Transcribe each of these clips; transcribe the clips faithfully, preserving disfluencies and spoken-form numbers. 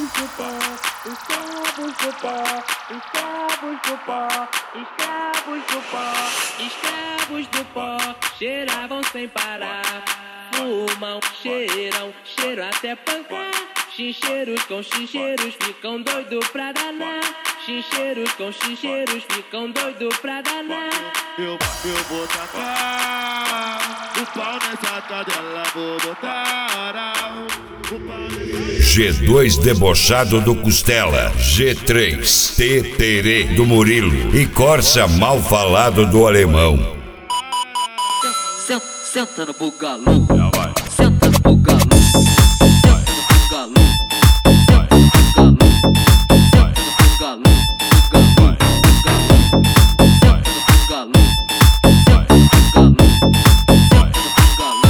do pó, escravos do pó, escravos do pó, escravos do pó, escravos do pó, cheiravam sem parar, fumam, cheiram, cheiram até pancar, chincheiros com chincheiros ficam doido pra danar, chincheiros com chincheiros ficam doido pra danar. Eu, eu vou tacar o pau nessa cadela, vou botar o pau nessa... G dois debochado do Costela, G três Teterê do Murilo e Corsa mal falado do Alemão. Senta, senta no bugalão, senta no bugalão, senta no bugalão, senta no bugalão, senta no bugalão, bugalão, senta no bugalão, senta no bugalão, senta no bugalão,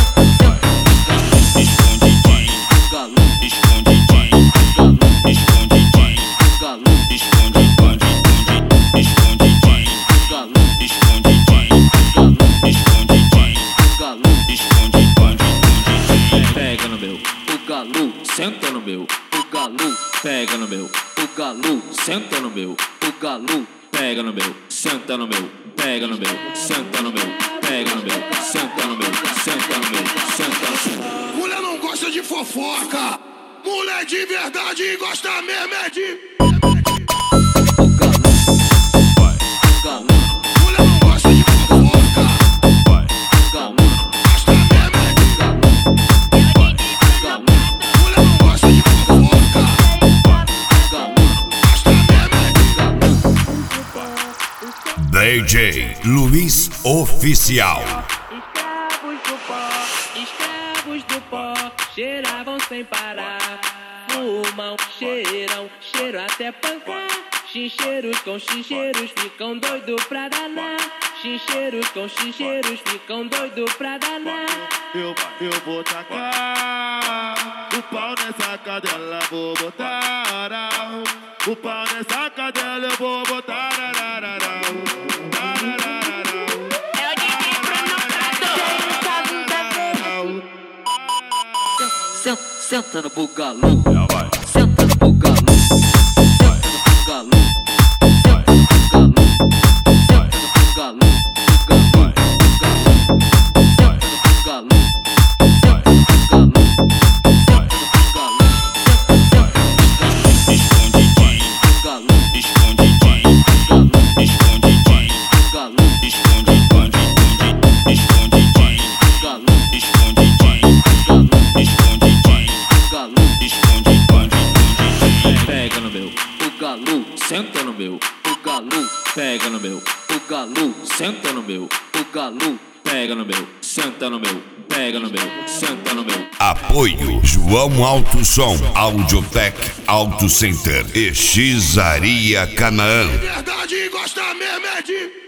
escondidinho, escondidinho, bugalão, escondidinho, escondidinho, bugalão, escondidinho, escondidinho, bugalão, escondidinho, pega no meu, bugalão, senta no meu, bugalão, pega no meu, bugalão, senta no meu, bugalão, pega no meu, senta no meu, pega no meu, senta no meu, pega no meu, senta no meu, senta no meu, senta no meu. Mulher não gosta de fofoca, mulher de verdade gosta mesmo é de... Mulher não gosta de fofoca, gosta mesmo é de... Mulher não gosta de fofoca, gosta mesmo é de... D J Luiz Oficial. Escravos do pó, escravos do pó, cheiravam sem parar, fumam, cheiram, cheiram até pancar, chincheiros com chincheiros ficam doido pra danar, chincheiros com chincheiros ficam doido pra danar. Eu, eu vou tacar o pau nessa cadela, vou botar o pau nessa cadela, eu vou botar. Senta, senta no bugalão, senta no bugalão, senta no bugalão, senta no bugalão, senta no bugalão, bugalão, senta no bugalão, senta no bugalão, senta no bugalão, senta, senta, escondidinho, bugalão, escondidinho, bugalão, escondidinho, bugalão, escondidinho, escondidinho, bugalão, escondidinho, bugalão, escondidinho. Pega no meu, bugalão, senta no meu, bugalão, pega no meu, bugalão, senta no meu, bugalão, pega no meu, senta no meu, pega no meu, senta no meu. Apoio João Alto Som, Audiotec Auto Center e Xizaria Canaã. Verdade gosta mesmo é de...